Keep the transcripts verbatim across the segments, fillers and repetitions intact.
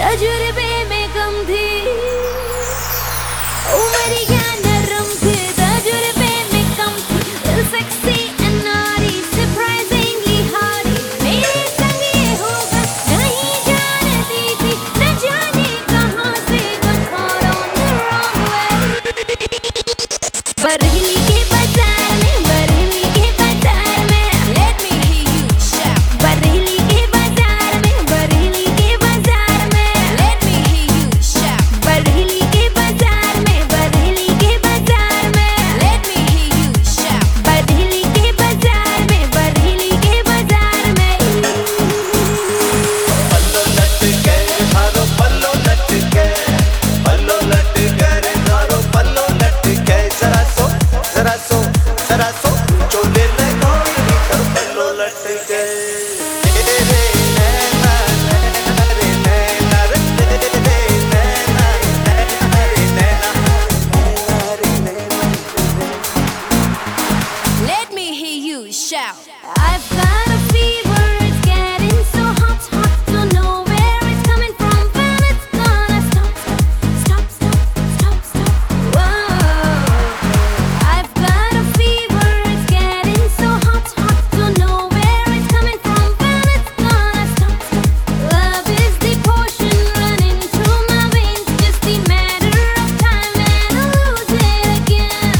तजुर्बे में कम थी, उमरिया नरम थी, तजुर्बे में कम थी, दिल sexy and naughty, surprisingly hottie, मेरे संग ये होगा नहीं जानती थी, न जाने कहां से got caught on the wrong way। बरहली के बाजार में, बरहली के बाजार में, let me hear you shout। बरहली के बाजार में, बरहली के बाजार में, let me hear you shout। बरहली के बाजार में, बरहली के बाजार में, let me hear you shout। बरहली के बाजार में, बरहली के बाजार में। पल्लो लटके थारो पल्लो लटके, पल्लो लटके रे थारो पल्लो लटके, जरा सो जरा सो जरा सो चोले लगाओ कर पल्लो लटके। रे नैना रे नैना रे नैना रे नैना रे नैना। Let me hear you shout। I've got a fever, it's getting so hot, hot, don't know where it's coming from, but it's gonna stop, stop, stop, stop, stop, whoa। I've got a fever, it's getting so hot, hot, don't know where it's coming from, but it's gonna stop, stop। Love is the potion running through my veins, just a matter of time and I'll lose it again।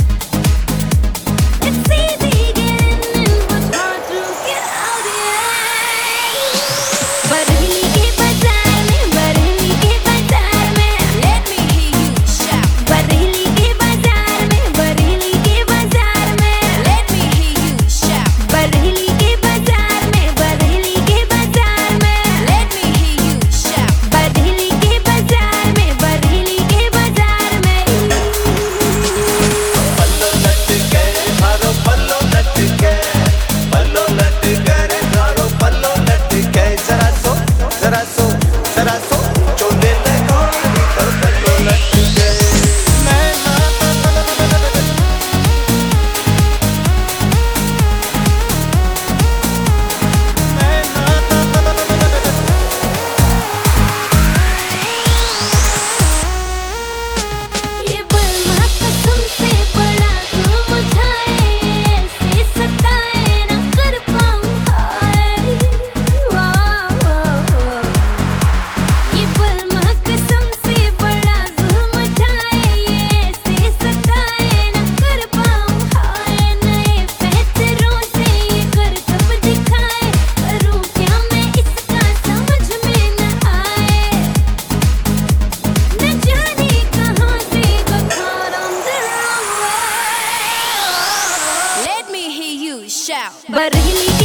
It's easy getting in, but hard to get out, yeah। बरहली के बाजार में, बरहली के बाजार में, let me hear you shout। बरहली के बाजार में, बरहली के बाजार में, let me hear you shout। बरहली के बाजार में, बरहली के बाजार में, let me hear you shout। बरहली के बाजार में, बरहली के बाजार में। पल्लो लटके थारो पल्लो लटके, पल्लो लटके रे थारो पल्लो लटके, जरा सो जरा सो जरा सो चोले लगाओ कर पल्लो लटके। नैना ये बलमा कसम से बड़ा तुम उठाए, ऐसे सताए न कर पाऊं हाय, वाह। ये बलमा कसम से बड़ा तुम उठाए, ऐसे सताए न कर पाऊं हाय, नए फैसलों से ये करतब दिखाए, करूं क्या मैं इसका समझ में न आए, न जाने कहां से got caught on the wrong way। Let me hear you shout। Barhali